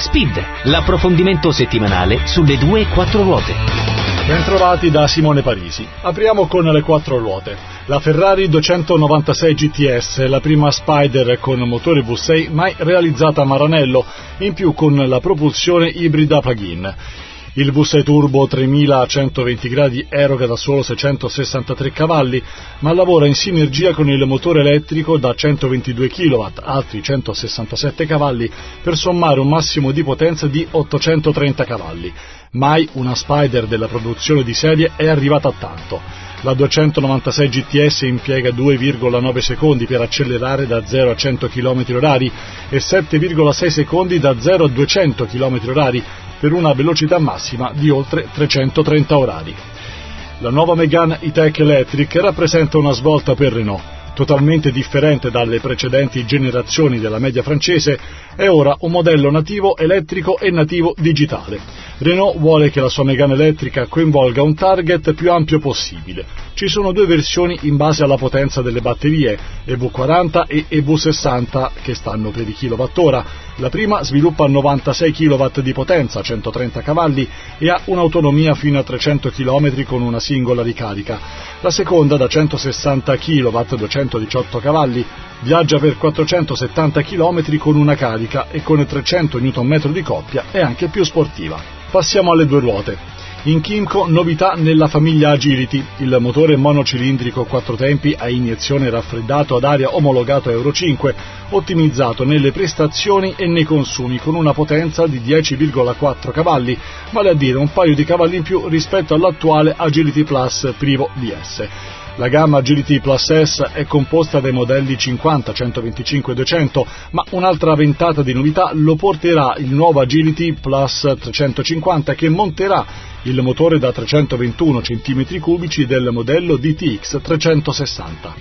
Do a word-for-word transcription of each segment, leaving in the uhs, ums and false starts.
Speed, l'approfondimento settimanale sulle due e quattro ruote. Bentrovati da Simone Parisi. Apriamo con le quattro ruote. La Ferrari duecentonovantasei G T S, la prima Spider con motore V sei mai realizzata a Maranello, in più con la propulsione ibrida plug-in. Il V sei Turbo tremila a centoventi gradi eroga da solo seicentosessantatré cavalli, ma lavora in sinergia con il motore elettrico da centoventidue chilowatt, altri centosessantasette cavalli, per sommare un massimo di potenza di ottocentotrenta cavalli. Mai una Spider della produzione di serie è arrivata a tanto. La duecentonovantasei G T S impiega due virgola nove secondi per accelerare da zero a cento chilometri orari e sette virgola sei secondi da zero a duecento chilometri orari, per una velocità massima di oltre trecentotrenta orari. La nuova Mégane E-Tech Electric rappresenta una svolta per Renault. Totalmente differente dalle precedenti generazioni della media francese, è ora un modello nativo elettrico e nativo digitale. Renault vuole che la sua Mégane elettrica coinvolga un target più ampio possibile. Ci sono due versioni in base alla potenza delle batterie, E V quaranta e E V sessanta, che stanno per i kilowattora. La prima sviluppa novantasei chilowatt di potenza, centotrenta cavalli, e ha un'autonomia fino a trecento chilometri con una singola ricarica. La seconda, da centosessanta chilowatt, duecentodiciotto cavalli, viaggia per quattrocentosettanta chilometri con una carica e con trecento newton metri di coppia è anche più sportiva. Passiamo alle due ruote. In Kymco novità nella famiglia Agility, il motore monocilindrico quattro tempi a iniezione raffreddato ad aria omologato Euro cinque, ottimizzato nelle prestazioni e nei consumi con una potenza di dieci virgola quattro cavalli, vale a dire un paio di cavalli in più rispetto all'attuale Agility Plus Privo D S. La gamma Agility Plus S è composta dai modelli cinquanta, centoventicinque e duecento, ma un'altra ventata di novità lo porterà il nuovo Agility Plus trecentocinquanta, che monterà il motore da trecentoventuno centimetri cubici del modello D T X trecentosessanta.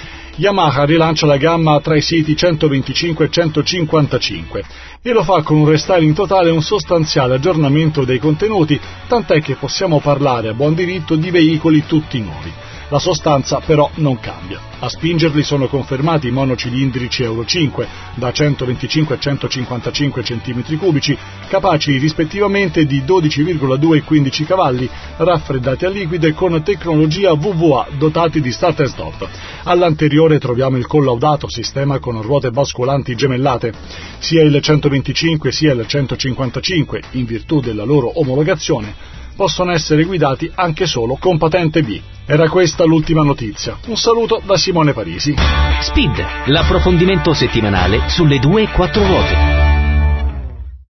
Yamaha rilancia la gamma Tri-City centoventicinque e centocinquantacinque e lo fa con un restyling totale e un sostanziale aggiornamento dei contenuti, tant'è che possiamo parlare a buon diritto di veicoli tutti nuovi. La sostanza però non cambia. A spingerli sono confermati i monocilindrici Euro cinque da centoventicinque e centocinquantacinque centimetri cubici, capaci rispettivamente di dodici virgola due e quindici cavalli, raffreddati a liquido e con tecnologia V V A dotati di start and stop. All'anteriore troviamo il collaudato sistema con ruote basculanti gemellate. Sia il centoventicinque sia il centocinquantacinque, in virtù della loro omologazione, possono essere guidati anche solo con patente B. Era questa l'ultima notizia. Un saluto da Simone Parisi. Speed, l'approfondimento settimanale sulle due e quattro ruote.